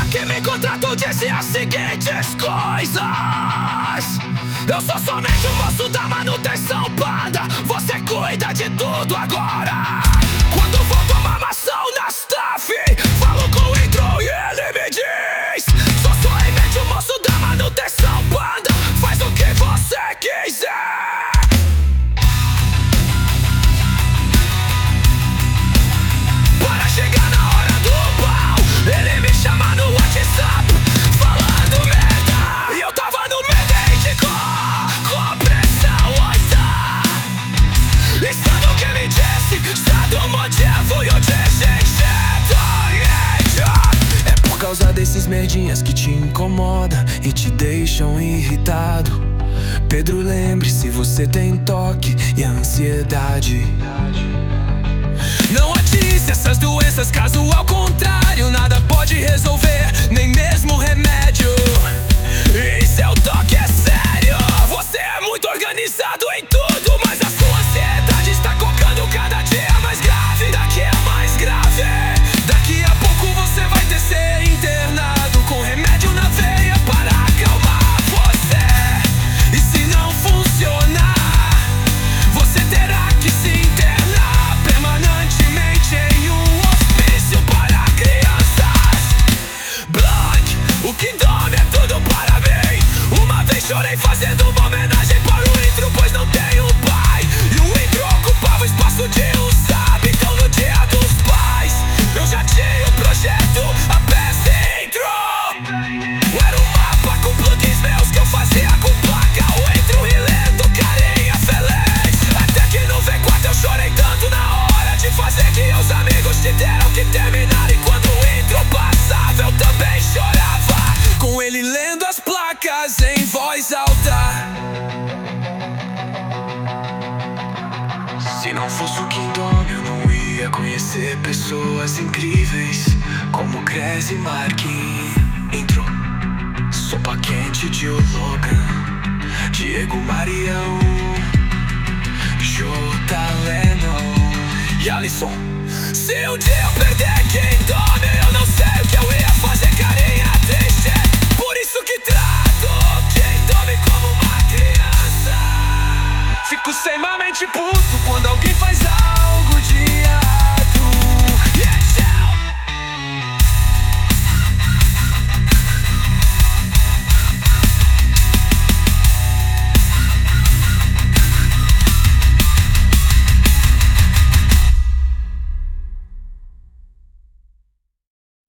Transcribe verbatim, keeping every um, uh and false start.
que me contratou disse as seguintes coisas: eu sou somente o moço da manutenção, panda. Você cuida de tudo agora. Quando vou tomar maçã na staff, falo com o intro e ele me diz: sou somente o moço da manutenção, panda. Faz o que você quiser. Para chegar na hora do pau, ele me chama no WhatsApp, falando merda. E eu tava no meio com, com pressão, oita. E sabe o que me disse? Stato motivo e eu disse: é por causa desses merdinhas que te incomoda e te deixam irritado. Pedro, lembre-se, você tem toque e ansiedade. Não atisse essas doenças, caso ao contrário nada pode resolver, nem mesmo remédio. E seu toque é sério. Você é muito organizado em tudo, mas a sua ansiedade está colocando cada dia mais grave. Daqui é mais grave. Daqui a pouco você vai ter ser internado com remédio na veia para acalmar você. E se não funcionar, você terá que se internar permanentemente em um hospício para crianças. Blank, o que dói é tudo para mim. Uma vez chorei fazendo uma homenagem para o intro, pois não tenho pai. E o intro ocupava o espaço de um sabe. Então no dia dos pais eu já tinha o projeto, a peça intro. Era um mapa com plugins meus que eu fazia com placa. O intro e lento, carinha feliz. Até que no V quatro eu chorei tanto na hora de fazer que os amigos tiveram que terminar. E quando o intro passava eu também chorava, com ele lendo as placas em voz alta. Se não fosse o Kingdom, eu não ia conhecer pessoas incríveis como Crazy Marquinhos. Intro, sopa quente de Logan, Diego Marião, J. Lennon e Alisson. Se um dia eu perder Kingdom, eu não sei o que eu ia fazer, carinha triste. Por isso que trato Kingdom como uma criança. Fico extremamente puto quando alguém